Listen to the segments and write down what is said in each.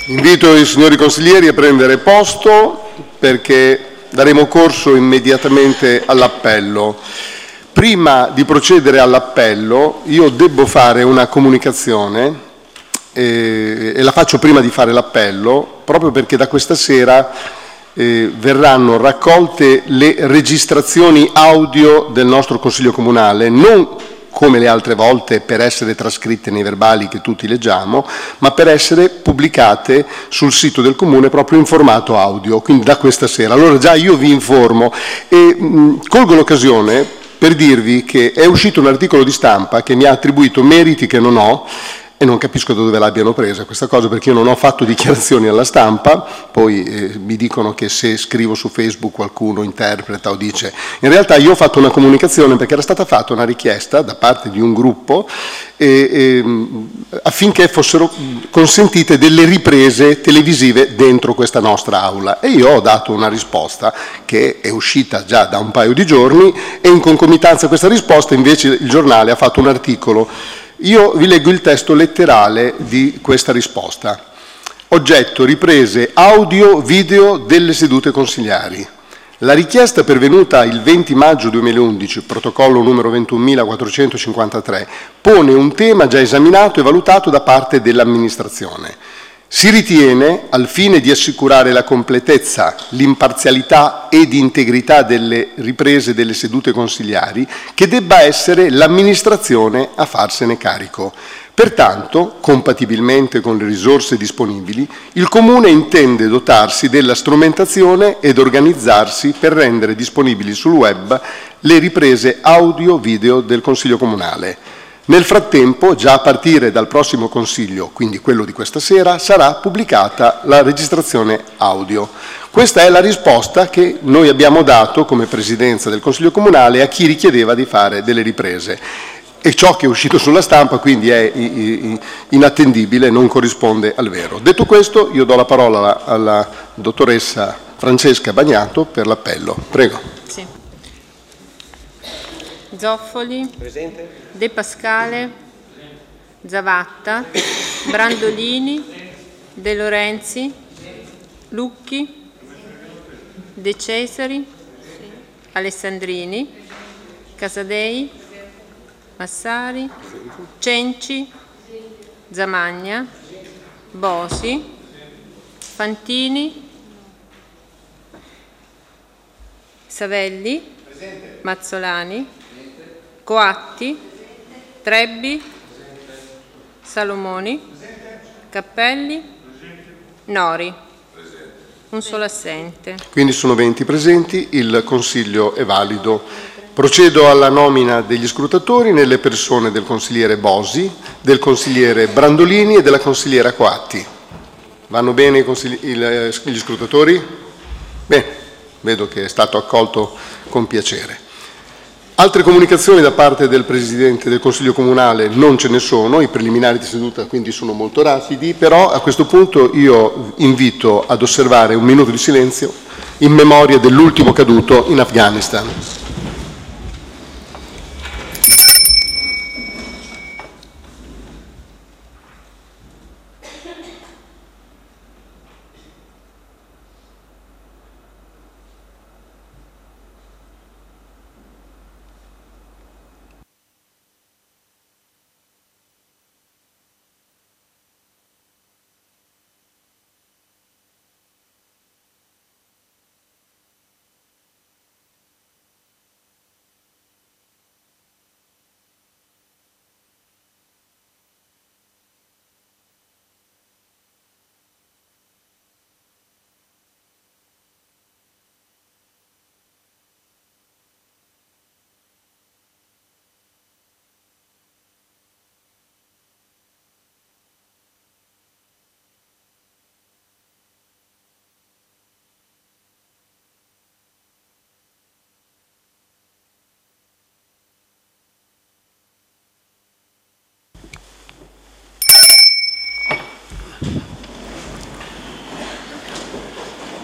Invito i signori consiglieri a prendere posto perché daremo corso immediatamente all'appello. Prima di procedere all'appello io debbo fare una comunicazione e la faccio prima di fare l'appello proprio perché da questa sera verranno raccolte le registrazioni audio del nostro Consiglio Comunale, non come le altre volte per essere trascritte nei verbali che tutti leggiamo, ma per essere pubblicate sul sito del Comune proprio in formato audio, quindi da questa sera. Allora già io vi informo e colgo l'occasione per dirvi che è uscito un articolo di stampa che mi ha attribuito meriti che non ho, e non capisco da dove l'abbiano presa questa cosa, perché io non ho fatto dichiarazioni alla stampa, poi mi dicono che se scrivo su Facebook qualcuno interpreta o dice. In realtà io ho fatto una comunicazione perché era stata fatta una richiesta da parte di un gruppo affinché fossero consentite delle riprese televisive dentro questa nostra aula. E io ho dato una risposta che è uscita già da un paio di giorni e in concomitanza a questa risposta invece il giornale ha fatto un articolo. Io vi leggo il testo letterale di questa risposta. Oggetto: riprese audio-video delle sedute consigliari. La richiesta pervenuta il 20 maggio 2011, protocollo numero 21.453, pone un tema già esaminato e valutato da parte dell'amministrazione. Si ritiene, al fine di assicurare la completezza, l'imparzialità ed integrità delle riprese delle sedute consigliari, che debba essere l'amministrazione a farsene carico. Pertanto, compatibilmente con le risorse disponibili, il Comune intende dotarsi della strumentazione ed organizzarsi per rendere disponibili sul web le riprese audio-video del Consiglio Comunale. Nel frattempo, già a partire dal prossimo Consiglio, quindi quello di questa sera, sarà pubblicata la registrazione audio. Questa è la risposta che noi abbiamo dato come Presidenza del Consiglio Comunale a chi richiedeva di fare delle riprese. E ciò che è uscito sulla stampa quindi è inattendibile, non corrisponde al vero. Detto questo, io do la parola alla dottoressa Francesca Bagnato per l'appello. Prego. Sì. Zoffoli. Presente. De Pascale. Zavatta. Brandolini. De Lorenzi. Lucchi. De Cesari. Alessandrini. Casadei. Massari. Cenci. Zamagna. Bosi. Fantini. Savelli. Mazzolani. Coatti. Trebbi. Salomoni. Cappelli. Nori. Un solo assente. Quindi sono 20 presenti, il Consiglio è valido. Procedo alla nomina degli scrutatori nelle persone del consigliere Bosi, del consigliere Brandolini e della consigliera Coatti. Vanno bene gli scrutatori? Bene, vedo che è stato accolto con piacere. Altre comunicazioni da parte del Presidente del Consiglio Comunale non ce ne sono, i preliminari di seduta quindi sono molto rapidi, però a questo punto io invito ad osservare un minuto di silenzio in memoria dell'ultimo caduto in Afghanistan.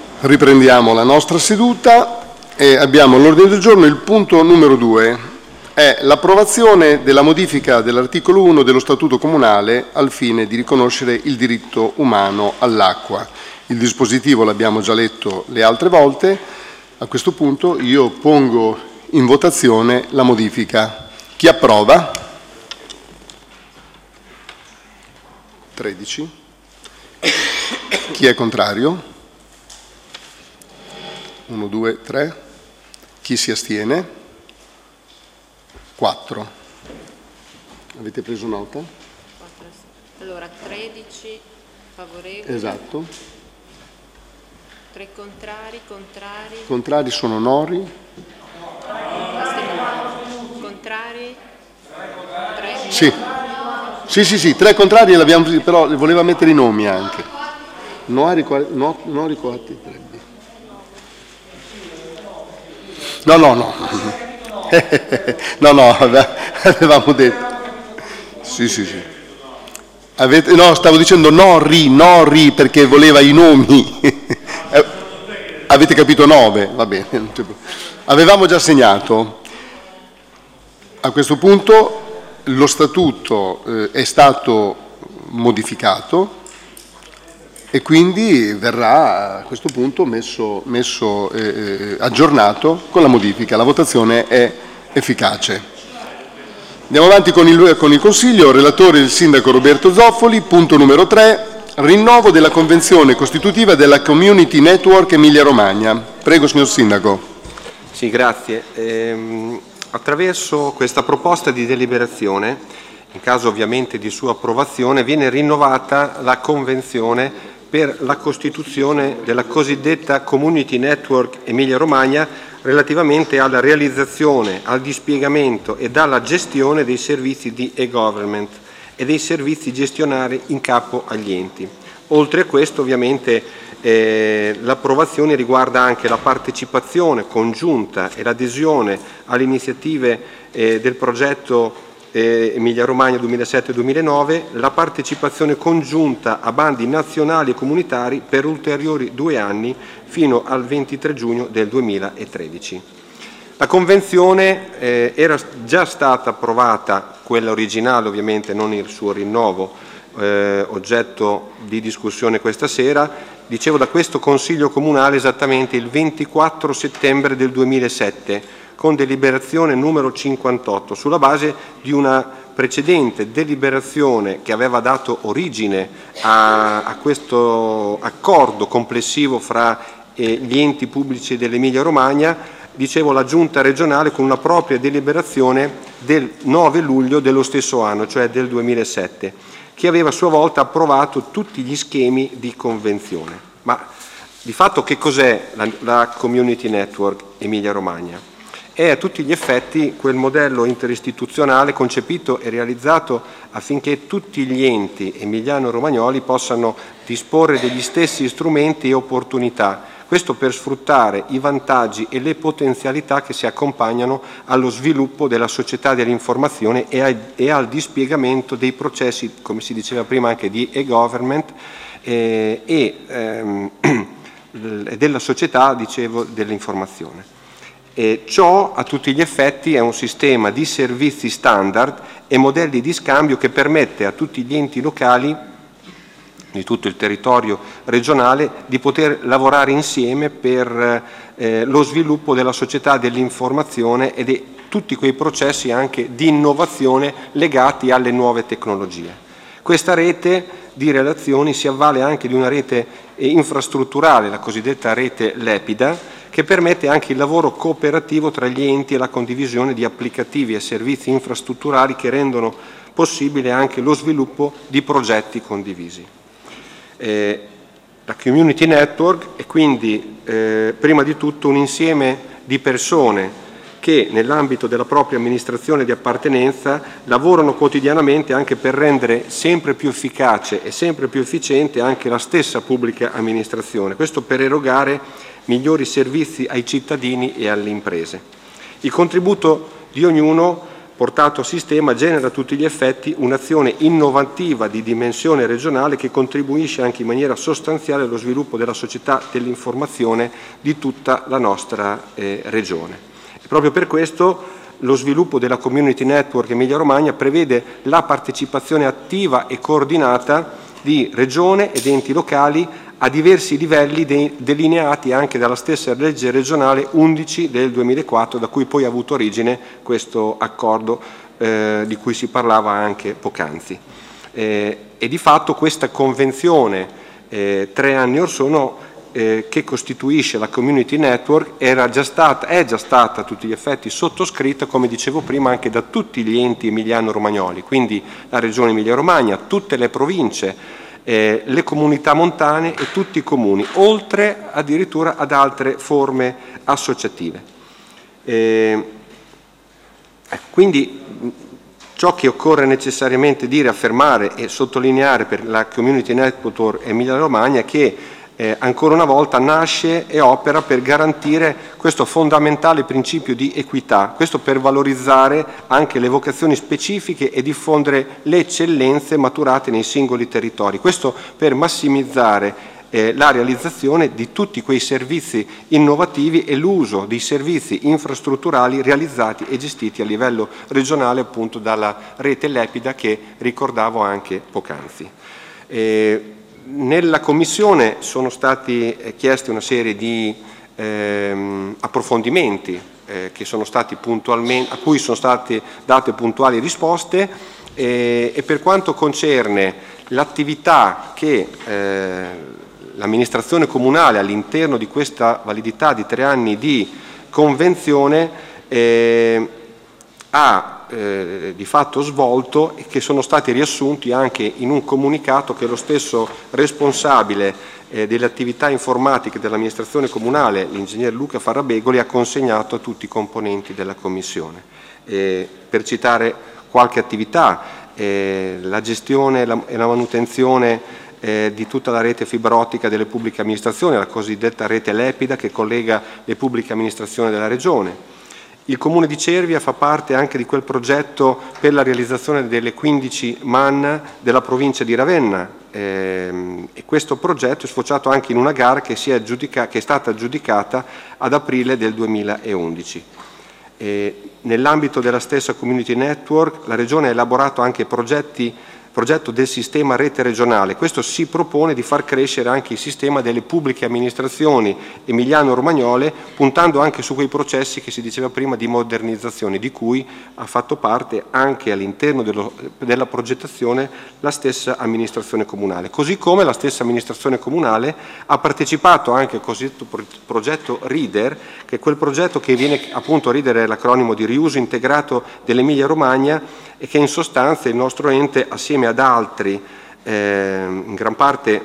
Riprendiamo la nostra seduta e abbiamo all'ordine del giorno il punto numero 2, è l'approvazione della modifica dell'articolo 1 dello Statuto Comunale al fine di riconoscere il diritto umano all'acqua. Il dispositivo l'abbiamo già letto le altre volte. A questo punto io pongo in votazione la modifica. Chi approva? 13. Chi è contrario? 1, 2, 3. Chi si astiene? 4. Avete preso nota? Allora, 13 favorevoli. Esatto. 3 contrari. Contrari sono Nori. Astenuti. Contrari? 3. Sì, 3 contrari, però voleva mettere i nomi anche. Nori Coatti 3. No. No, avevamo detto. Sì. Stavo dicendo Nori, perché voleva i nomi. Avete capito 9? Va bene. Avevamo già segnato. A questo punto lo statuto è stato modificato e quindi verrà a questo punto messo aggiornato con la modifica. La votazione è efficace. Andiamo avanti con il Consiglio. Relatore il Sindaco Roberto Zoffoli. Punto numero 3. Rinnovo della Convenzione Costitutiva della Community Network Emilia Romagna. Prego, signor Sindaco. Sì, grazie. Attraverso questa proposta di deliberazione, in caso ovviamente di sua approvazione, viene rinnovata la Convenzione per la costituzione della cosiddetta Community Network Emilia Romagna relativamente alla realizzazione, al dispiegamento e alla gestione dei servizi di e-government e dei servizi gestionali in capo agli enti. Oltre a questo, ovviamente, l'approvazione riguarda anche la partecipazione congiunta e l'adesione alle iniziative del progetto Emilia Romagna 2007-2009, la partecipazione congiunta a bandi nazionali e comunitari per ulteriori 2 anni fino al 23 giugno del 2013. La Convenzione era già stata approvata, quella originale ovviamente, non il suo rinnovo, oggetto di discussione questa sera, dicevo, da questo Consiglio Comunale esattamente il 24 settembre del 2007, con deliberazione numero 58, sulla base di una precedente deliberazione che aveva dato origine a questo accordo complessivo fra gli enti pubblici dell'Emilia Romagna, dicevo, la Giunta regionale con una propria deliberazione del 9 luglio dello stesso anno, cioè del 2007, che aveva a sua volta approvato tutti gli schemi di convenzione. Ma di fatto che cos'è la Community Network Emilia Romagna? È a tutti gli effetti quel modello interistituzionale concepito e realizzato affinché tutti gli enti emiliano-romagnoli possano disporre degli stessi strumenti e opportunità, questo per sfruttare i vantaggi e le potenzialità che si accompagnano allo sviluppo della società dell'informazione e al dispiegamento dei processi, come si diceva prima, anche di e-government e della società, dicevo, dell'informazione. E ciò a tutti gli effetti è un sistema di servizi standard e modelli di scambio che permette a tutti gli enti locali di tutto il territorio regionale di poter lavorare insieme per lo sviluppo della società dell'informazione e di tutti quei processi anche di innovazione legati alle nuove tecnologie. Questa rete di relazioni si avvale anche di una rete infrastrutturale, la cosiddetta rete Lepida, che permette anche il lavoro cooperativo tra gli enti e la condivisione di applicativi e servizi infrastrutturali che rendono possibile anche lo sviluppo di progetti condivisi. La Community Network è quindi prima di tutto un insieme di persone che nell'ambito della propria amministrazione di appartenenza lavorano quotidianamente anche per rendere sempre più efficace e sempre più efficiente anche la stessa pubblica amministrazione, questo per erogare migliori servizi ai cittadini e alle imprese. Il contributo di ognuno portato a sistema genera a tutti gli effetti un'azione innovativa di dimensione regionale che contribuisce anche in maniera sostanziale allo sviluppo della società dell'informazione di tutta la nostra regione. E proprio per questo lo sviluppo della Community Network Emilia Romagna prevede la partecipazione attiva e coordinata di Regione ed enti locali a diversi livelli delineati anche dalla stessa legge regionale 11 del 2004, da cui poi ha avuto origine questo accordo di cui si parlava anche poc'anzi. E di fatto questa convenzione 3 anni or sono che costituisce la Community Network è già stata a tutti gli effetti sottoscritta, come dicevo prima, anche da tutti gli enti emiliano-romagnoli, quindi la Regione Emilia-Romagna, tutte le province, le comunità montane e tutti i comuni, oltre addirittura ad altre forme associative. Quindi ciò che occorre necessariamente dire, affermare e sottolineare per la Community Network Emilia-Romagna è che ancora una volta nasce e opera per garantire questo fondamentale principio di equità, questo per valorizzare anche le vocazioni specifiche e diffondere le eccellenze maturate nei singoli territori, questo per massimizzare la realizzazione di tutti quei servizi innovativi e l'uso dei servizi infrastrutturali realizzati e gestiti a livello regionale appunto dalla rete Lepida che ricordavo anche poc'anzi. Nella Commissione sono stati chiesti una serie di approfondimenti che sono stati a cui sono state date puntuali risposte e per quanto concerne l'attività che l'amministrazione comunale all'interno di questa validità di 3 anni di convenzione ha di fatto svolto e che sono stati riassunti anche in un comunicato che lo stesso responsabile delle attività informatiche dell'amministrazione comunale, l'ingegner Luca Farabegoli, ha consegnato a tutti i componenti della Commissione. Per citare qualche attività, la gestione e la manutenzione di tutta la rete fibra ottica delle pubbliche amministrazioni, la cosiddetta rete Lepida che collega le pubbliche amministrazioni della Regione. Il Comune di Cervia fa parte anche di quel progetto per la realizzazione delle 15 MAN della provincia di Ravenna e questo progetto è sfociato anche in una gara che è stata aggiudicata ad aprile del 2011. Nell'ambito della stessa Community Network la Regione ha elaborato anche progetto del sistema rete regionale. Questo si propone di far crescere anche il sistema delle pubbliche amministrazioni emiliano-romagnole, puntando anche su quei processi che si diceva prima di modernizzazione, di cui ha fatto parte anche all'interno della progettazione la stessa amministrazione comunale. Così come la stessa amministrazione comunale ha partecipato anche al cosiddetto progetto READER, che è quel progetto che viene appunto, READER è l'acronimo di riuso integrato dell'Emilia Romagna, e che in sostanza il nostro ente assieme ad altri, in gran parte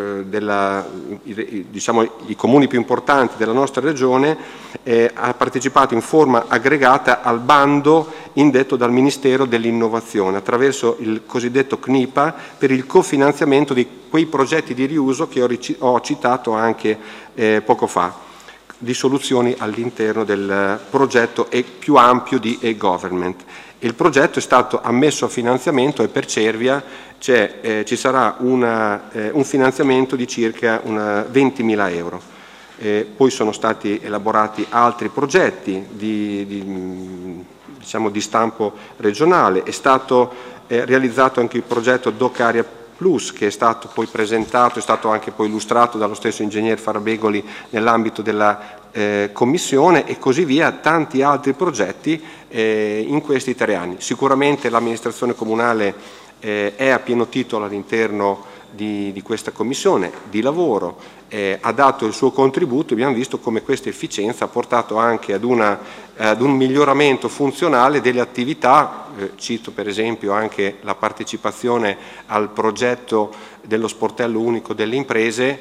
diciamo, i comuni più importanti della nostra regione, ha partecipato in forma aggregata al bando indetto dal Ministero dell'Innovazione attraverso il cosiddetto CNIPA per il cofinanziamento di quei progetti di riuso che ho citato anche poco fa, di soluzioni all'interno del progetto più ampio di e-government. Il progetto è stato ammesso a finanziamento e per Cervia ci sarà un finanziamento di circa 20.000 euro. Poi sono stati elaborati altri progetti diciamo, di stampo regionale, è stato realizzato anche il progetto Docaria Plus che è stato poi presentato, è stato anche poi illustrato dallo stesso ingegner Farabegoli nell'ambito della Commissione e così via, tanti altri progetti in questi 3 anni. Sicuramente l'amministrazione comunale è a pieno titolo all'interno di questa commissione di lavoro, ha dato il suo contributo, abbiamo visto come questa efficienza ha portato anche ad un miglioramento funzionale delle attività, cito per esempio anche la partecipazione al progetto dello sportello unico delle imprese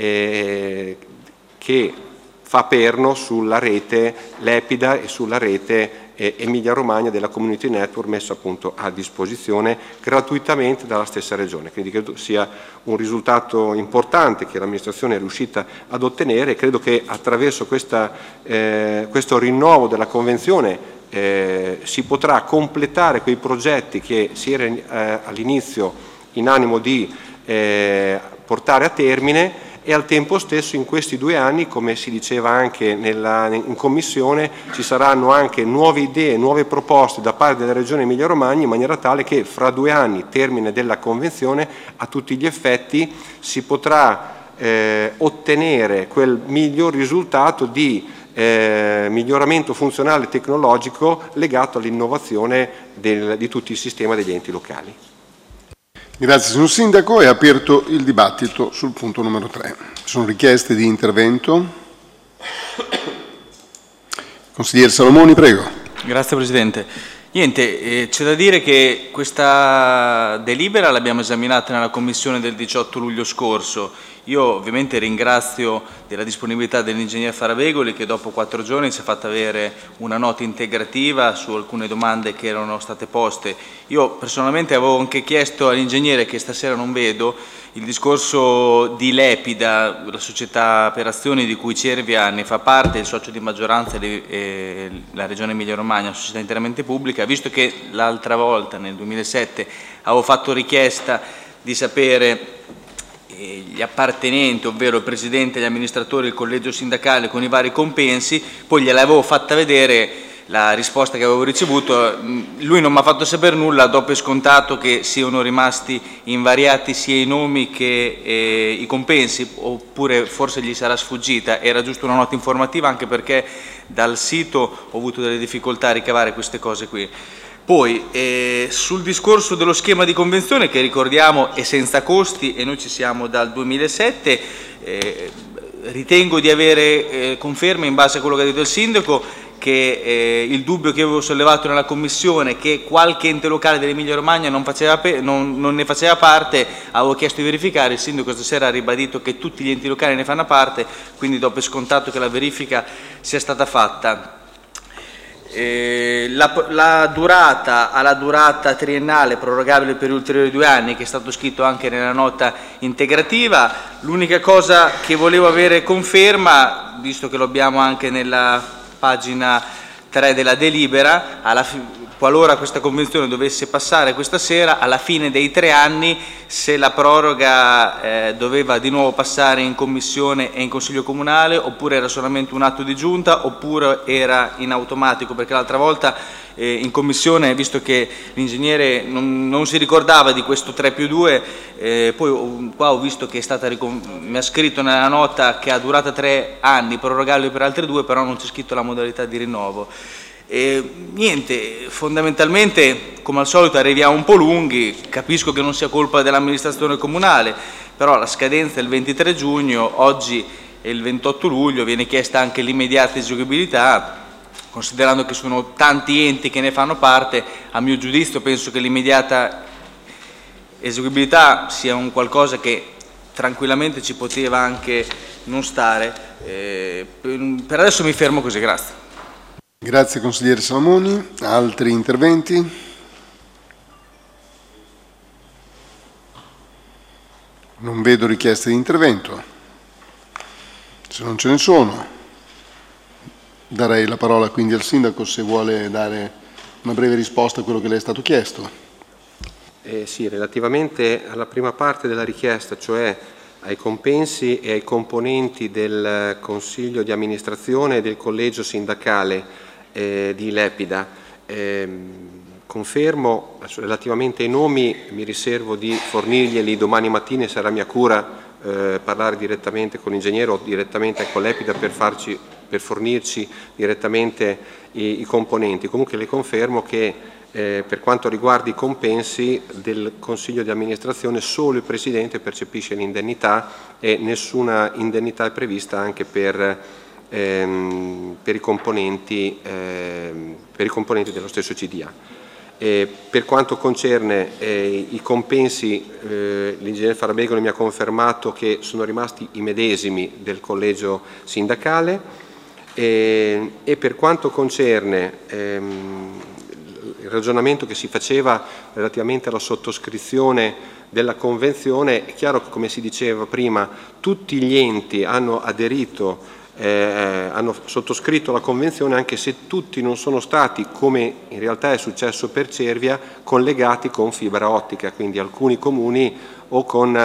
che fa perno sulla rete Lepida e sulla rete Emilia Romagna della Community Network messa appunto a disposizione gratuitamente dalla stessa Regione. Quindi credo sia un risultato importante che l'amministrazione è riuscita ad ottenere e credo che attraverso questo rinnovo della Convenzione si potrà completare quei progetti che si era all'inizio in animo di portare a termine e al tempo stesso in questi 2 anni, come si diceva anche in Commissione, ci saranno anche nuove idee, nuove proposte da parte della Regione Emilia-Romagna, in maniera tale che fra 2 anni, termine della Convenzione, a tutti gli effetti si potrà ottenere quel miglior risultato di miglioramento funzionale e tecnologico legato all'innovazione di tutto il sistema degli enti locali. Grazie signor Sindaco, è aperto il dibattito sul punto numero 3. Ci sono richieste di intervento. Consigliere Salomoni, prego. Grazie Presidente. Niente, c'è da dire che questa delibera l'abbiamo esaminata nella Commissione del 18 luglio scorso. Io ovviamente ringrazio della disponibilità dell'ingegner Farabegoli che dopo 4 giorni ci ha fatto avere una nota integrativa su alcune domande che erano state poste. Io personalmente avevo anche chiesto all'ingegnere, che stasera non vedo, il discorso di Lepida, la società per azioni di cui Cervia ne fa parte, il socio di maggioranza la Regione Emilia-Romagna, una società interamente pubblica, visto che l'altra volta, nel 2007, avevo fatto richiesta di sapere gli appartenenti, ovvero il Presidente, gli amministratori, il collegio sindacale con i vari compensi, poi gliel'avevo fatta vedere la risposta che avevo ricevuto, lui non mi ha fatto sapere nulla, dopo è scontato che siano rimasti invariati sia i nomi che i compensi, oppure forse gli sarà sfuggita, era giusto una nota informativa anche perché dal sito ho avuto delle difficoltà a ricavare queste cose qui. Poi sul discorso dello schema di convenzione, che ricordiamo è senza costi e noi ci siamo dal 2007, ritengo di avere conferme in base a quello che ha detto il Sindaco che il dubbio che avevo sollevato nella Commissione, che qualche ente locale dell'Emilia Romagna non ne faceva parte, avevo chiesto di verificare, il Sindaco stasera ha ribadito che tutti gli enti locali ne fanno parte, quindi dopo è scontato che la verifica sia stata fatta. La durata triennale prorogabile per ulteriori 2 anni, che è stato scritto anche nella nota integrativa. L'unica cosa che volevo avere conferma, visto che lo abbiamo anche nella pagina 3 della delibera, qualora questa convenzione dovesse passare questa sera, alla fine dei 3 anni, se la proroga doveva di nuovo passare in Commissione e in Consiglio Comunale, oppure era solamente un atto di giunta, oppure era in automatico, perché l'altra volta in Commissione, visto che l'ingegnere non si ricordava di questo 3+2, poi qua ho visto che è stata mi ha scritto nella nota che ha durata 3 anni, prorogabile per altri 2, però non c'è scritto la modalità di rinnovo. Niente, fondamentalmente come al solito arriviamo un po' lunghi, capisco che non sia colpa dell'amministrazione comunale, però la scadenza è il 23 giugno, oggi è il 28 luglio, viene chiesta anche l'immediata eseguibilità, considerando che sono tanti enti che ne fanno parte. A mio giudizio penso che l'immediata eseguibilità sia un qualcosa che tranquillamente ci poteva anche non stare. Per adesso mi fermo così, grazie. Grazie consigliere Salomoni. Altri interventi? Non vedo richieste di intervento. Se non ce ne sono, darei la parola quindi al Sindaco se vuole dare una breve risposta a quello che le è stato chiesto. Sì, relativamente alla prima parte della richiesta, cioè ai compensi e ai componenti del Consiglio di amministrazione e del collegio sindacale di Lepida. Confermo, relativamente ai nomi mi riservo di fornirglieli domani mattina e sarà mia cura parlare direttamente con l'ingegnere o direttamente con Lepida per fornirci direttamente i componenti. Comunque le confermo che per quanto riguarda i compensi del Consiglio di amministrazione solo il Presidente percepisce l'indennità e nessuna indennità è prevista anche per i componenti dello stesso CDA. Per quanto concerne i compensi, l'ingegnere Farabegoli mi ha confermato che sono rimasti i medesimi del collegio sindacale e per quanto concerne il ragionamento che si faceva relativamente alla sottoscrizione della Convenzione, è chiaro che, come si diceva prima, tutti gli enti hanno aderito, hanno sottoscritto la Convenzione, anche se tutti non sono stati, come in realtà è successo per Cervia, collegati con fibra ottica, quindi alcuni comuni o con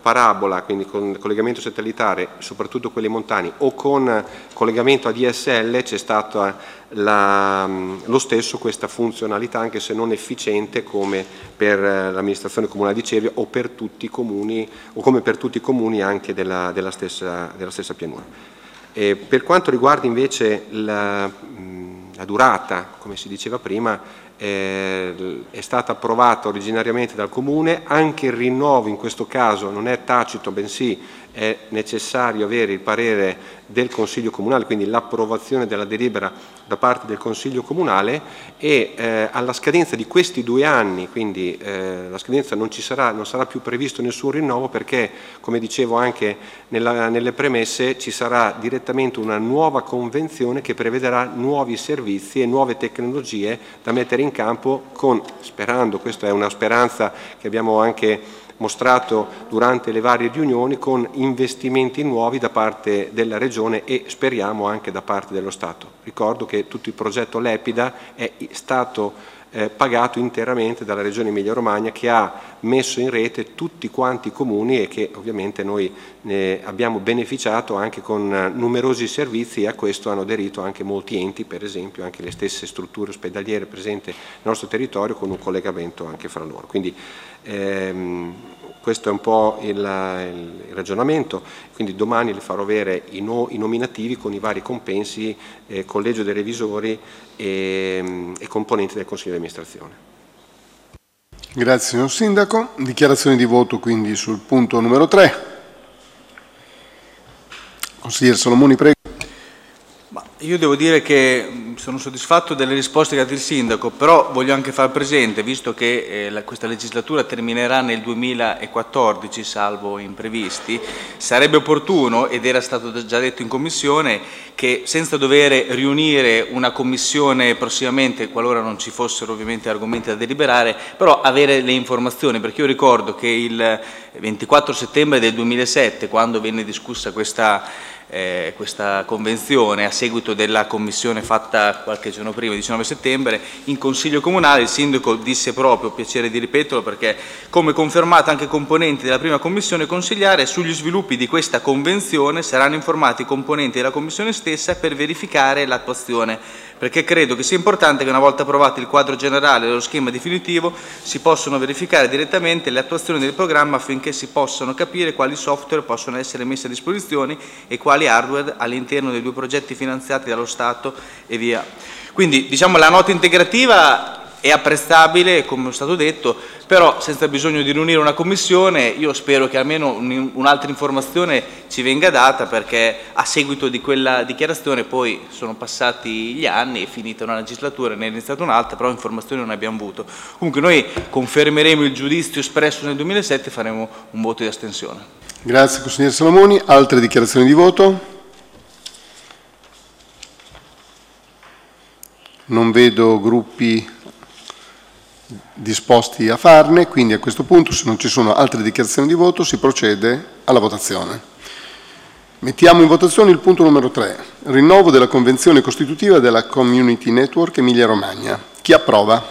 parabola, quindi con collegamento satellitare, soprattutto quelli montani, o con collegamento ADSL, c'è stata lo stesso questa funzionalità, anche se non efficiente come per l'amministrazione comunale di Cervia o per tutti i comuni, o come per tutti i comuni anche della stessa pianura. Per quanto riguarda invece la durata, come si diceva prima, è stata approvata originariamente dal Comune, anche il rinnovo in questo caso non è tacito, bensì è necessario avere il parere del Consiglio Comunale, quindi l'approvazione della delibera da parte del Consiglio Comunale, e alla scadenza di questi 2 anni, quindi la scadenza non sarà più previsto nessun rinnovo, perché, come dicevo anche nelle premesse, ci sarà direttamente una nuova convenzione che prevederà nuovi servizi e nuove tecnologie da mettere in campo sperando, questa è una speranza che abbiamo anche mostrato durante le varie riunioni, con investimenti nuovi da parte della Regione e speriamo anche da parte dello Stato. Ricordo che tutto il progetto Lepida è stato pagato interamente dalla Regione Emilia-Romagna, che ha messo in rete tutti quanti i comuni e che ovviamente noi ne abbiamo beneficiato anche con numerosi servizi, e a questo hanno aderito anche molti enti, per esempio anche le stesse strutture ospedaliere presenti nel nostro territorio, con un collegamento anche fra loro. Quindi questo è un po' il ragionamento, quindi domani le farò avere i nominativi con i vari compensi, collegio dei revisori e componenti del Consiglio di amministrazione. Grazie signor Sindaco. Dichiarazioni di voto quindi sul punto numero 3. Consigliere Solomoni, prego. Io devo dire che sono soddisfatto delle risposte che ha dato il Sindaco, però voglio anche far presente, visto che questa legislatura terminerà nel 2014, salvo imprevisti, sarebbe opportuno, ed era stato già detto in Commissione, che senza dover riunire una Commissione prossimamente, qualora non ci fossero ovviamente argomenti da deliberare, però avere le informazioni, perché io ricordo che il 24 settembre del 2007, quando venne discussa questa convenzione a seguito della commissione fatta qualche giorno prima, il 19 settembre, in Consiglio Comunale il Sindaco disse proprio, piacere di ripeterlo perché come confermato anche componenti della prima commissione consigliare, sugli sviluppi di questa convenzione saranno informati i componenti della commissione stessa per verificare l'attuazione, perché credo che sia importante che una volta approvato il quadro generale dello schema definitivo si possano verificare direttamente le attuazioni del programma, affinché si possano capire quali software possono essere messi a disposizione e quali hardware all'interno dei 2 progetti finanziati dallo Stato e via. Quindi diciamo la nota integrativa è apprezzabile, come è stato detto, però senza bisogno di riunire una commissione io spero che almeno un'altra informazione ci venga data, perché a seguito di quella dichiarazione poi sono passati gli anni, è finita una legislatura, ne è iniziata un'altra, però informazioni non ne abbiamo avuto. Comunque noi confermeremo il giudizio espresso nel 2007 e faremo un voto di astensione. Grazie consigliere Solomoni. Altre dichiarazioni di voto? Non vedo gruppi disposti a farne, quindi a questo punto, se non ci sono altre dichiarazioni di voto, si procede alla votazione. Mettiamo in votazione il punto numero 3, rinnovo della convenzione costitutiva della Community Network Emilia Romagna. Chi approva?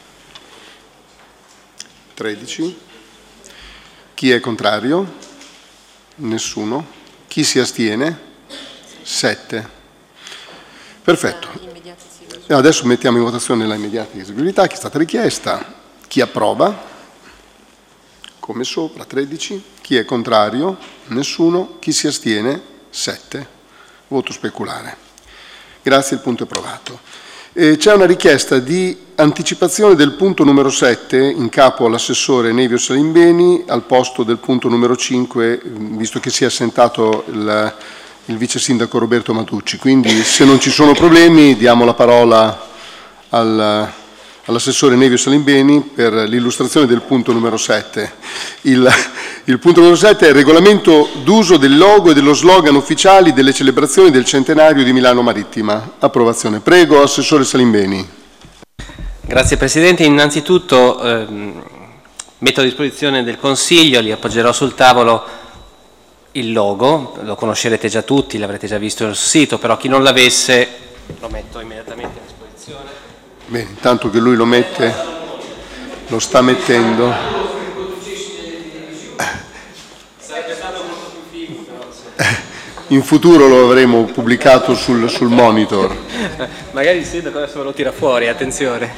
13. Chi è contrario? Nessuno. Chi si astiene? 7. Perfetto. Adesso mettiamo in votazione la immediata eseguibilità che è stata richiesta. Chi approva? Come sopra, 13. Chi è contrario? Nessuno. Chi si astiene? 7. Voto speculare. Grazie, il punto è approvato. C'è una richiesta di anticipazione del punto numero 7 in capo all'assessore Nevio Salimbeni al posto del punto numero 5, visto che si è assentato il vice sindaco Roberto Matucci. Quindi se non ci sono problemi diamo la parola all'assessore Nevio Salimbeni per l'illustrazione del punto numero 7. Il punto numero 7 è il regolamento d'uso del logo e dello slogan ufficiali delle celebrazioni del centenario di Milano Marittima. Approvazione. Prego, assessore Salimbeni. Grazie Presidente. Innanzitutto metto a disposizione del Consiglio, li appoggerò sul tavolo, il logo, lo conoscerete già tutti, l'avrete già visto sul sito, però chi non l'avesse lo metto immediatamente a disposizione. Bene, intanto che lui lo mette, lo sta mettendo. In futuro lo avremo pubblicato sul monitor. Magari il sindaco adesso me lo tira fuori, attenzione.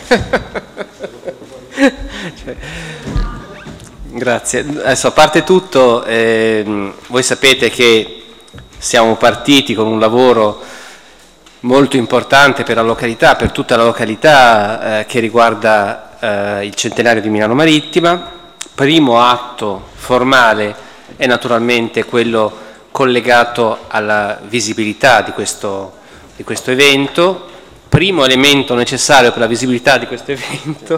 Grazie. Adesso, a parte tutto, voi sapete che siamo partiti con un lavoro molto importante per la località, per tutta la località, che riguarda il centenario di Milano Marittima. Primo atto formale è naturalmente quello collegato alla visibilità di questo evento. Primo elemento necessario per la visibilità di questo evento.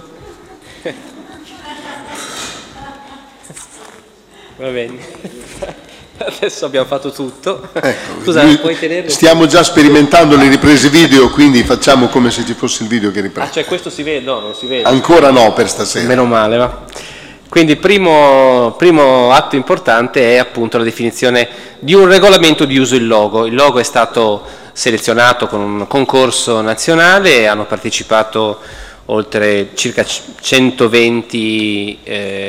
Va bene, adesso abbiamo fatto tutto. Ecco, scusa, puoi tenerlo? Stiamo già sperimentando le riprese video, quindi facciamo come se ci fosse il video che riprende. Ah, cioè questo si vede? No, non si vede. Ancora no per stasera. Meno male, va. Quindi primo atto importante è appunto la definizione di un regolamento di uso del logo. Il logo è stato selezionato con un concorso nazionale, hanno partecipato oltre circa 120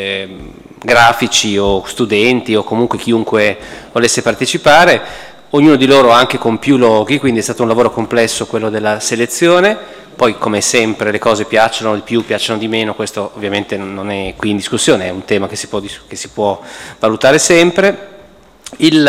grafici o studenti o comunque chiunque volesse partecipare, ognuno di loro anche con più loghi, quindi è stato un lavoro complesso quello della selezione. Poi, come sempre, le cose piacciono di più, piacciono di meno, questo ovviamente non è qui in discussione, è un tema che si può valutare sempre. I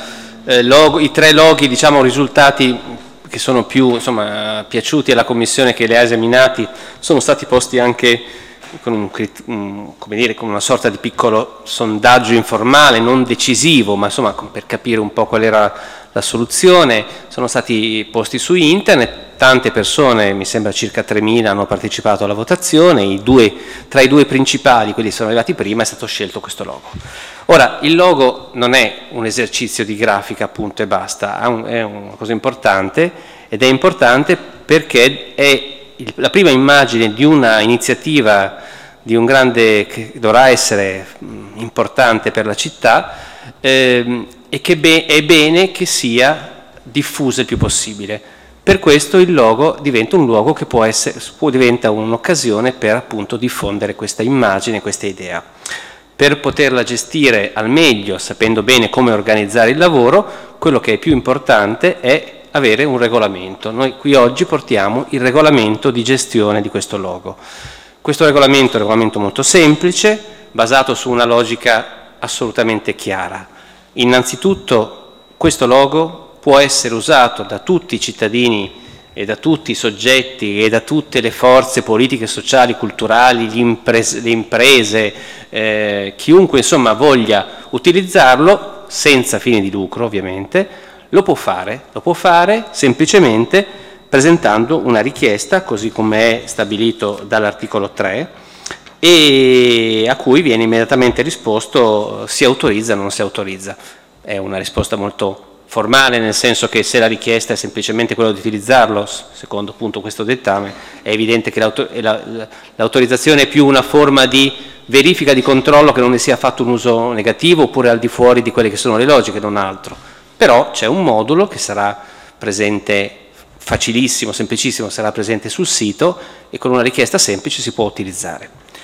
tre loghi, diciamo, risultati che sono più piaciuti alla Commissione che li ha esaminati, sono stati posti anche con con una sorta di piccolo sondaggio informale, non decisivo, ma insomma per capire un po' qual era la soluzione. Sono stati posti su internet, tante persone, mi sembra circa 3.000, hanno partecipato alla votazione. Tra i due principali, quelli che sono arrivati prima, è stato scelto questo logo. Ora, il logo non è un esercizio di grafica, appunto, e basta, è una cosa importante, ed è importante perché è la prima immagine di una iniziativa di un grande, che dovrà essere importante per la città, e che è bene che sia diffusa il più possibile. Per questo il logo diventa un luogo che diventa un'occasione per appunto diffondere questa immagine, questa idea. Per poterla gestire al meglio, sapendo bene come organizzare il lavoro, quello che è più importante è avere un regolamento. Noi qui oggi portiamo il regolamento di gestione di questo logo. Questo regolamento è un regolamento molto semplice, basato su una logica assolutamente chiara. Innanzitutto, questo logo può essere usato da tutti i cittadini e da tutti i soggetti e da tutte le forze politiche, sociali, culturali, le imprese, chiunque insomma voglia utilizzarlo, senza fini di lucro ovviamente, lo può fare semplicemente presentando una richiesta, così come è stabilito dall'articolo 3, e a cui viene immediatamente risposto si autorizza o non si autorizza. È una risposta molto formale, nel senso che se la richiesta è semplicemente quella di utilizzarlo, secondo appunto questo dettame, è evidente che l'autorizzazione è più una forma di verifica, di controllo che non ne sia fatto un uso negativo oppure al di fuori di quelle che sono le logiche, non altro. Però c'è un modulo che sarà presente, facilissimo, semplicissimo, sarà presente sul sito, e con una richiesta semplice si può utilizzare.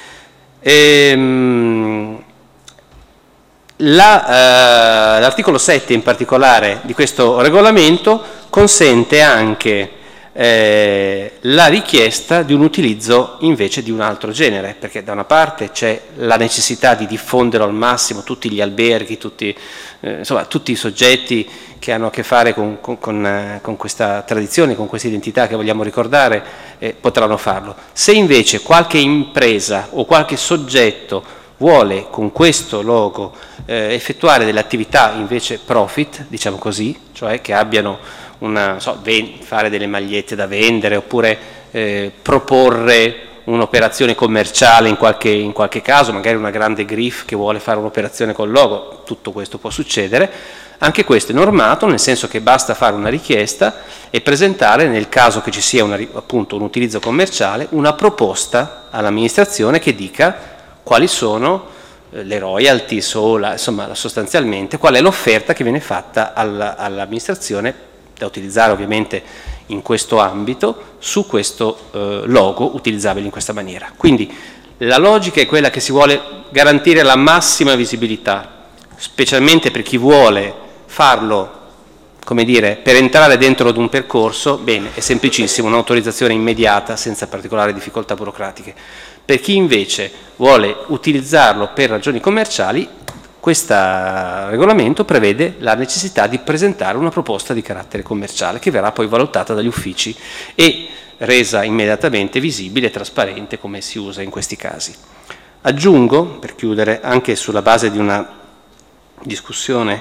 L'articolo 7 in particolare di questo regolamento consente anche la richiesta di un utilizzo invece di un altro genere, perché da una parte c'è la necessità di diffonderlo al massimo, tutti gli alberghi, tutti i soggetti che hanno a che fare con questa tradizione, con questa identità che vogliamo ricordare, potranno farlo. Se invece qualche impresa o qualche soggetto vuole con questo logo effettuare delle attività invece profit, diciamo così, cioè che abbiano fare delle magliette da vendere, oppure proporre un'operazione commerciale in qualche caso, magari una grande griff che vuole fare un'operazione col logo, tutto questo può succedere. Anche questo è normato, nel senso che basta fare una richiesta e presentare, nel caso che ci sia appunto un utilizzo commerciale, una proposta all'amministrazione che dica quali sono le royalty, insomma sostanzialmente qual è l'offerta che viene fatta all'amministrazione da utilizzare ovviamente in questo ambito, su questo logo utilizzabile in questa maniera. Quindi la logica è quella che si vuole garantire la massima visibilità, specialmente per chi vuole farlo, come dire, per entrare dentro ad un percorso, bene, è semplicissimo, un'autorizzazione immediata senza particolari difficoltà burocratiche. Per chi invece vuole utilizzarlo per ragioni commerciali, questo regolamento prevede la necessità di presentare una proposta di carattere commerciale che verrà poi valutata dagli uffici e resa immediatamente visibile e trasparente, come si usa in questi casi. Aggiungo, per chiudere, anche sulla base di una discussione,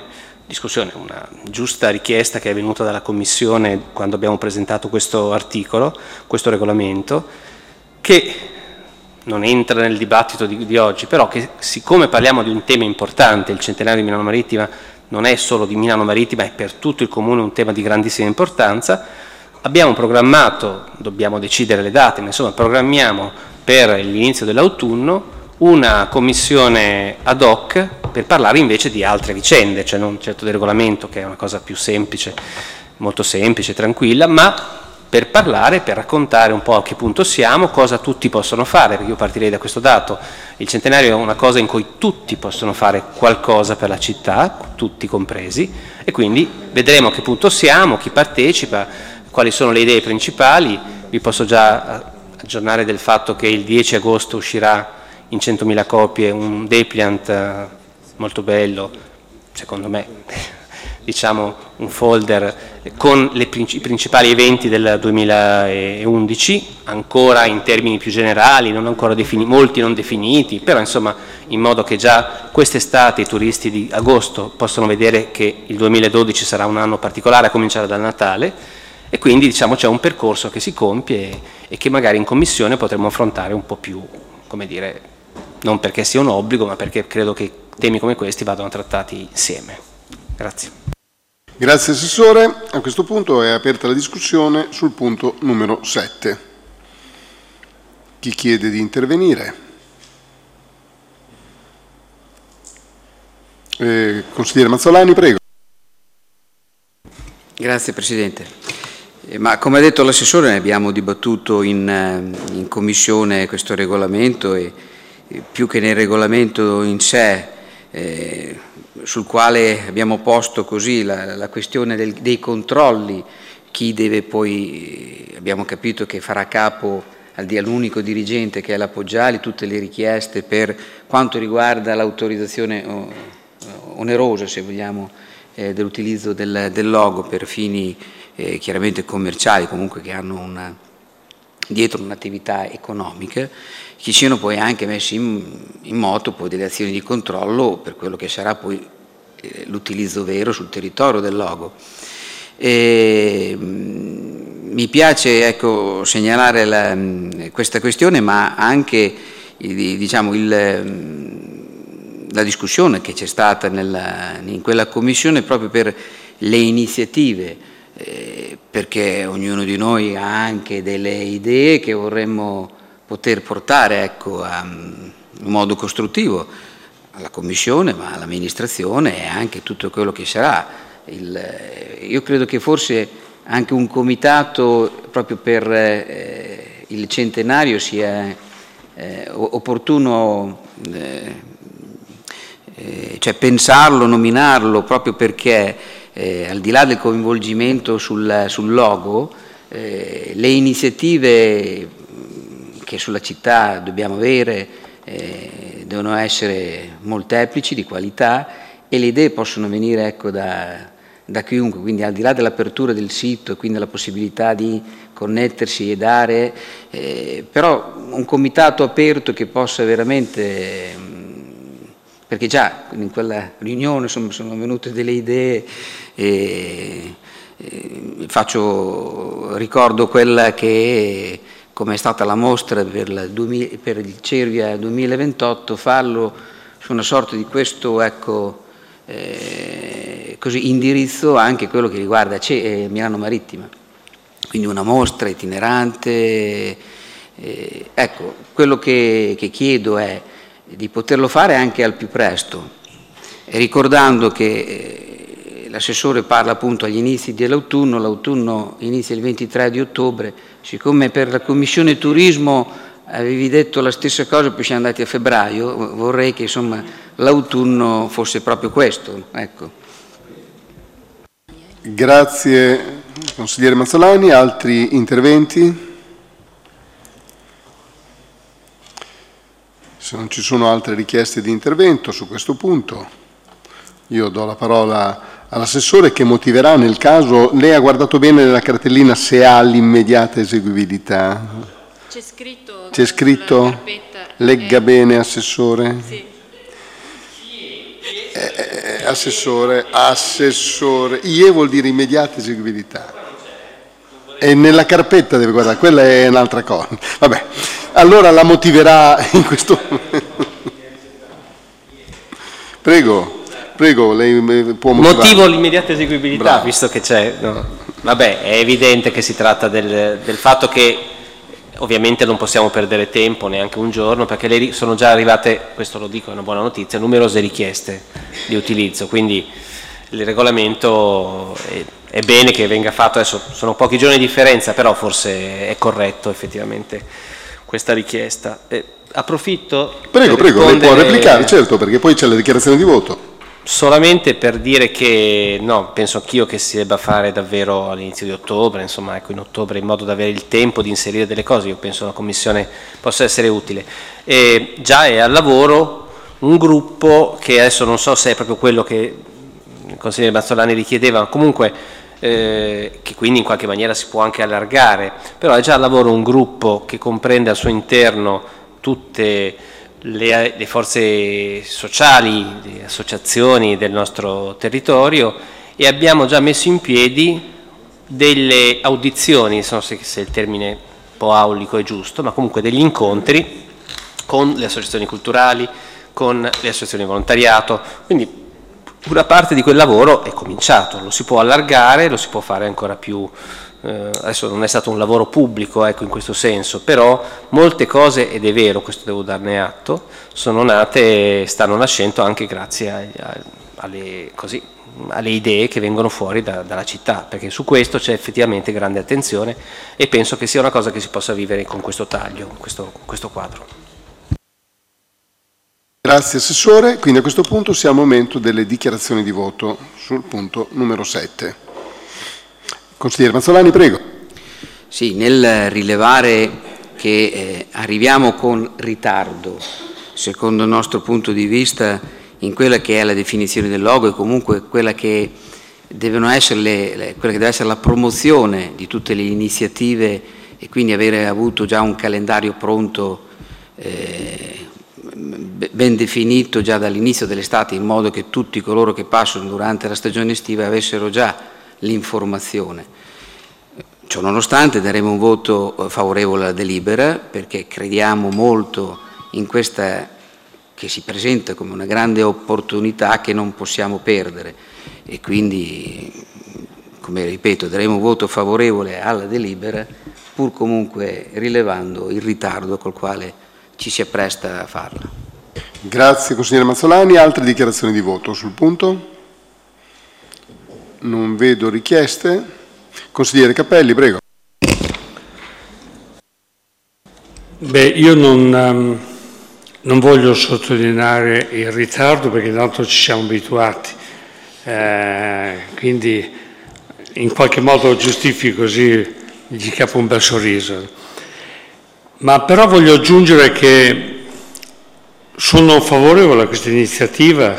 una giusta richiesta che è venuta dalla Commissione quando abbiamo presentato questo articolo, questo regolamento, che non entra nel dibattito di oggi, però che siccome parliamo di un tema importante, il centenario di Milano Marittima non è solo di Milano Marittima, è per tutto il Comune un tema di grandissima importanza, abbiamo programmato, dobbiamo decidere le date, ma insomma programmiamo per l'inizio dell'autunno una commissione ad hoc per parlare invece di altre vicende, cioè non certo del regolamento, che è una cosa più semplice, molto semplice, tranquilla, ma per parlare, per raccontare un po' a che punto siamo, cosa tutti possono fare, perché io partirei da questo dato. Il centenario è una cosa in cui tutti possono fare qualcosa per la città, tutti compresi, e quindi vedremo a che punto siamo, chi partecipa, quali sono le idee principali. Vi posso già aggiornare del fatto che il 10 agosto uscirà in 100.000 copie un dépliant molto bello, secondo me, diciamo un folder con i principali eventi del 2011, ancora in termini più generali, non ancora molti non definiti, però insomma in modo che già quest'estate i turisti di agosto possono vedere che il 2012 sarà un anno particolare a cominciare dal Natale, e quindi diciamo c'è un percorso che si compie e che magari in commissione potremo affrontare un po' più, come dire, non perché sia un obbligo, ma perché credo che temi come questi vadano trattati insieme. Grazie. Grazie Assessore. A questo punto è aperta la discussione sul punto numero 7. Chi chiede di intervenire? Consigliere Mazzolani, prego. Grazie Presidente. Ma come ha detto l'Assessore, ne abbiamo dibattuto in Commissione questo regolamento e più che nel regolamento in sé, sul quale abbiamo posto così la questione dei controlli, chi deve poi, abbiamo capito che farà capo all'unico dirigente che è la Poggiali, tutte le richieste per quanto riguarda l'autorizzazione onerosa, se vogliamo, dell'utilizzo del logo per fini chiaramente commerciali, comunque che hanno dietro un'attività economica, che siano poi anche messi in moto poi delle azioni di controllo per quello che sarà poi l'utilizzo vero sul territorio del logo. Mi piace, ecco, segnalare questa questione, ma anche diciamo, la discussione che c'è stata in quella commissione proprio per le iniziative, perché ognuno di noi ha anche delle idee che vorremmo poter portare, ecco, in modo costruttivo alla Commissione, ma all'amministrazione e anche tutto quello che sarà. Io credo che forse anche un comitato proprio per il centenario sia opportuno cioè pensarlo, nominarlo, proprio perché al di là del coinvolgimento sul logo, le iniziative che sulla città dobbiamo avere devono essere molteplici, di qualità, e le idee possono venire, ecco, da chiunque, quindi al di là dell'apertura del sito e quindi la possibilità di connettersi e dare, però un comitato aperto che possa veramente, perché già in quella riunione insomma, sono venute delle idee, ricordo quella che come è stata la mostra per il Cervia 2028, farlo su una sorta di questo, ecco, così indirizzo anche quello che riguarda Milano Marittima, quindi una mostra itinerante. Ecco, quello che chiedo è di poterlo fare anche al più presto, e ricordando che l'assessore parla appunto agli inizi dell'autunno, l'autunno inizia il 23 di ottobre, siccome per la Commissione Turismo avevi detto la stessa cosa, poi siamo andati a febbraio, vorrei che insomma l'autunno fosse proprio questo. Ecco. Grazie consigliere Mazzolani, altri interventi? Se non ci sono altre richieste di intervento su questo punto, io do la parola all'assessore che motiverà nel caso. Lei ha guardato bene nella cartellina se ha l'immediata eseguibilità? C'è scritto? C'è scritto? Legga bene, assessore. Sì. Assessore, IE vuol dire immediata eseguibilità. E nella carpetta deve guardare, quella è un'altra cosa. Vabbè, allora la motiverà in questo momento. Prego, lei può motivare. Motivo l'immediata eseguibilità, Bravo. Visto che c'è. No. Vabbè, è evidente che si tratta del fatto che ovviamente non possiamo perdere tempo, neanche un giorno, perché sono già arrivate, questo lo dico, è una buona notizia, numerose richieste di utilizzo, quindi il regolamento è bene che venga fatto, adesso sono pochi giorni di differenza, però forse è corretto effettivamente questa richiesta. Approfitto. Prego, lei può replicare, certo, perché poi c'è la dichiarazione di voto. Solamente per dire che no, penso anch'io che si debba fare davvero all'inizio di ottobre, insomma, ecco, in ottobre, in modo da avere il tempo di inserire delle cose. Io penso che una commissione possa essere utile. E già è al lavoro un gruppo che adesso non so se è proprio quello che il consigliere Mazzolani richiedeva, comunque che quindi in qualche maniera si può anche allargare, però è già al lavoro un gruppo che comprende al suo interno tutte le forze sociali, le associazioni del nostro territorio, e abbiamo già messo in piedi delle audizioni, non so se il termine un po' aulico è giusto, ma comunque degli incontri con le associazioni culturali, con le associazioni di volontariato, quindi una parte di quel lavoro è cominciato, lo si può allargare, lo si può fare ancora più. Adesso non è stato un lavoro pubblico, ecco, in questo senso, però molte cose, ed è vero, questo devo darne atto, sono nate, stanno nascendo anche grazie alle idee che vengono fuori dalla città, perché su questo c'è effettivamente grande attenzione e penso che sia una cosa che si possa vivere con questo taglio, questo quadro. Grazie Assessore, quindi a questo punto siamo al momento delle dichiarazioni di voto sul punto numero 7. Consigliere Mazzolani, prego. Sì, nel rilevare che arriviamo con ritardo, secondo il nostro punto di vista, in quella che è la definizione del logo e comunque quella che devono essere quella che deve essere la promozione di tutte le iniziative, e quindi avere avuto già un calendario pronto ben definito già dall'inizio dell'estate, in modo che tutti coloro che passano durante la stagione estiva avessero già l'informazione. Ciò nonostante daremo un voto favorevole alla delibera, perché crediamo molto in questa che si presenta come una grande opportunità che non possiamo perdere, e quindi, come ripeto, daremo un voto favorevole alla delibera, pur comunque rilevando il ritardo col quale ci si appresta a farla. Grazie consigliere Mazzolani. Altre dichiarazioni di voto sul punto? Non vedo richieste. Consigliere Cappelli, prego. Beh, io non voglio sottolineare il ritardo, perché tanto ci siamo abituati, quindi in qualche modo giustifico, così gli capo un bel sorriso. Ma però voglio aggiungere che sono favorevole a questa iniziativa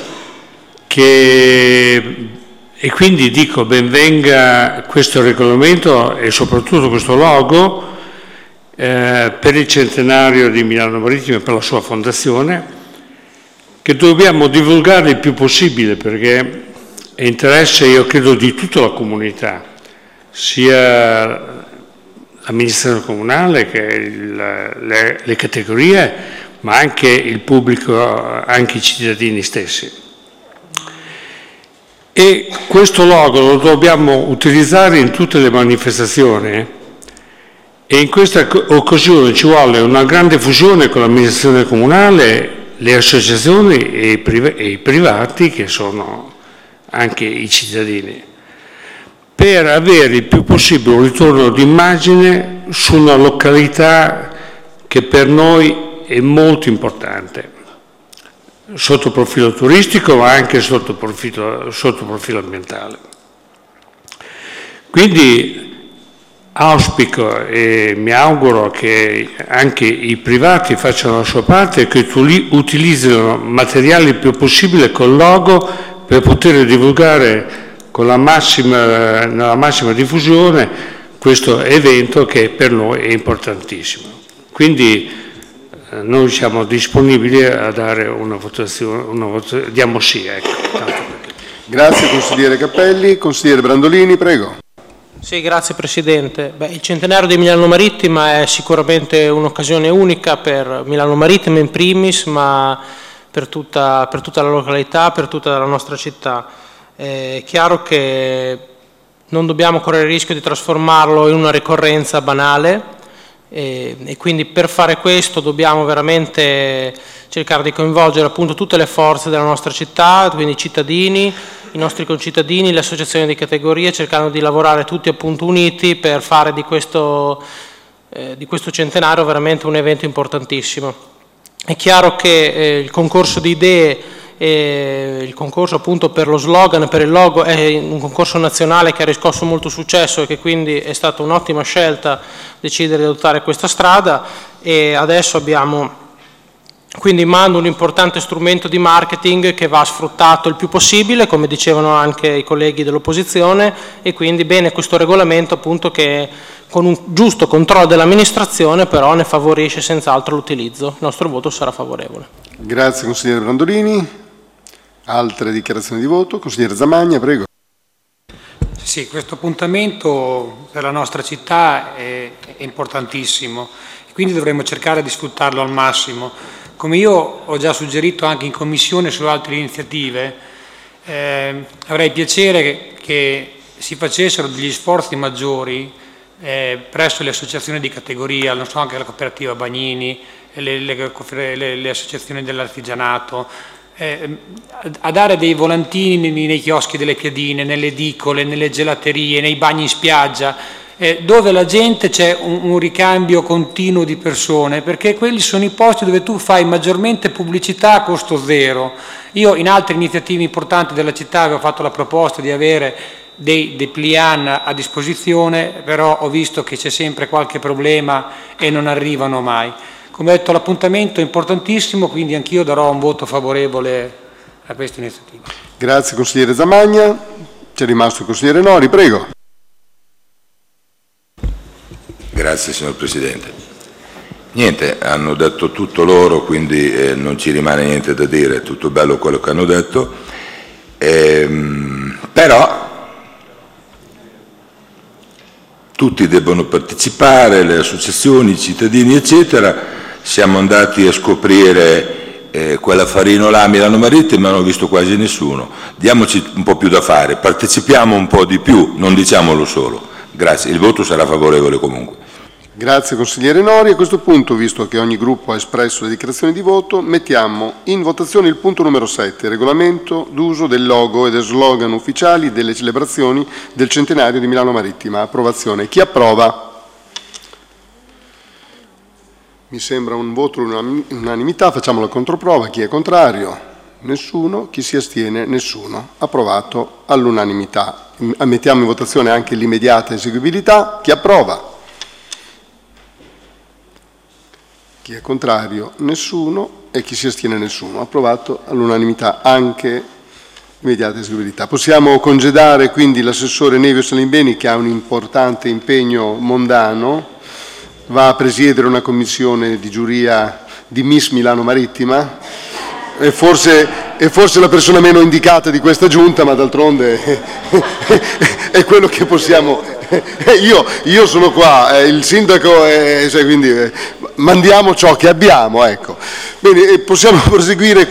e quindi dico ben venga questo regolamento e soprattutto questo logo per il centenario di Milano Marittima e per la sua fondazione, che dobbiamo divulgare il più possibile, perché è interesse, io credo, di tutta la comunità, sia l'amministrazione comunale che le categorie, ma anche il pubblico, anche i cittadini stessi. E questo logo lo dobbiamo utilizzare in tutte le manifestazioni, e in questa occasione ci vuole una grande fusione con l'amministrazione comunale, le associazioni e i privati, che sono anche i cittadini, per avere il più possibile un ritorno d'immagine su una località che per noi è molto importante, sotto profilo turistico ma anche sotto profilo ambientale. Quindi auspico e mi auguro che anche i privati facciano la sua parte e che utilizzino materiali il più possibile col logo per poter divulgare nella massima diffusione questo evento che per noi è importantissimo. Quindi noi siamo disponibili a dare una votazione, diamo sì, ecco. Grazie consigliere Cappelli. Consigliere Brandolini, prego. Sì, grazie Presidente. Il centenario di Milano Marittima è sicuramente un'occasione unica per Milano Marittima in primis, ma per tutta la località, per tutta la nostra città. È chiaro che non dobbiamo correre il rischio di trasformarlo in una ricorrenza banale e quindi per fare questo dobbiamo veramente cercare di coinvolgere appunto tutte le forze della nostra città, quindi i cittadini, i nostri concittadini, le associazioni di categoria, cercando di lavorare tutti appunto uniti per fare di questo centenario veramente un evento importantissimo. È chiaro che il concorso di idee il concorso appunto per lo slogan, per il logo, è un concorso nazionale che ha riscosso molto successo e che quindi è stata un'ottima scelta decidere di adottare questa strada, e adesso abbiamo quindi in mano un importante strumento di marketing che va sfruttato il più possibile, come dicevano anche i colleghi dell'opposizione, e quindi bene questo regolamento appunto che con un giusto controllo dell'amministrazione però ne favorisce senz'altro l'utilizzo. Il nostro voto sarà favorevole. Grazie consigliere Brandolini. Altre dichiarazioni di voto? Consigliere Zamagna, prego. Sì, questo appuntamento per la nostra città è importantissimo, quindi dovremmo cercare di sfruttarlo al massimo. Come io ho già suggerito anche in commissione su altre iniziative, avrei piacere che si facessero degli sforzi maggiori presso le associazioni di categoria, non so, anche la cooperativa Bagnini, le associazioni dell'artigianato, a dare dei volantini nei chioschi delle piadine, nelle edicole, nelle gelaterie, nei bagni in spiaggia, dove la gente c'è un ricambio continuo di persone, perché quelli sono i posti dove tu fai maggiormente pubblicità a costo zero. Io in altre iniziative importanti della città avevo fatto la proposta di avere dei pliant a disposizione, però ho visto che c'è sempre qualche problema e non arrivano mai. Come ho detto, l'appuntamento è importantissimo, quindi anch'io darò un voto favorevole a questa iniziativa. Grazie consigliere Zamagna. C'è rimasto il consigliere Nori, prego. Grazie signor Presidente. Niente, hanno detto tutto loro, quindi non ci rimane niente da dire, è tutto bello quello che hanno detto, però tutti debbono partecipare, le associazioni, i cittadini eccetera. Siamo andati a scoprire quell'affarino là a Milano Marittima, non ho visto quasi nessuno. Diamoci un po' più da fare, partecipiamo un po' di più, non diciamolo solo. Grazie, il voto sarà favorevole comunque. Grazie consigliere Nori. A questo punto, visto che ogni gruppo ha espresso le dichiarazioni di voto, mettiamo in votazione il punto numero 7, regolamento d'uso del logo e del slogan ufficiali delle celebrazioni del centenario di Milano Marittima. Approvazione. Chi approva? Mi sembra un voto unanimità, facciamo la controprova. Chi è contrario? Nessuno. Chi si astiene? Nessuno. Approvato all'unanimità. Mettiamo in votazione anche l'immediata eseguibilità. Chi approva? Chi è contrario? Nessuno. E chi si astiene? Nessuno. Approvato all'unanimità anche l'immediata eseguibilità. Possiamo congedare quindi l'assessore Nevio Salimbeni, che ha un importante impegno mondano. Va a presiedere una commissione di giuria di Miss Milano Marittima, è forse la persona meno indicata di questa giunta, ma d'altronde è quello che possiamo. Io sono qua, il sindaco quindi mandiamo ciò che abbiamo, ecco. Bene, possiamo proseguire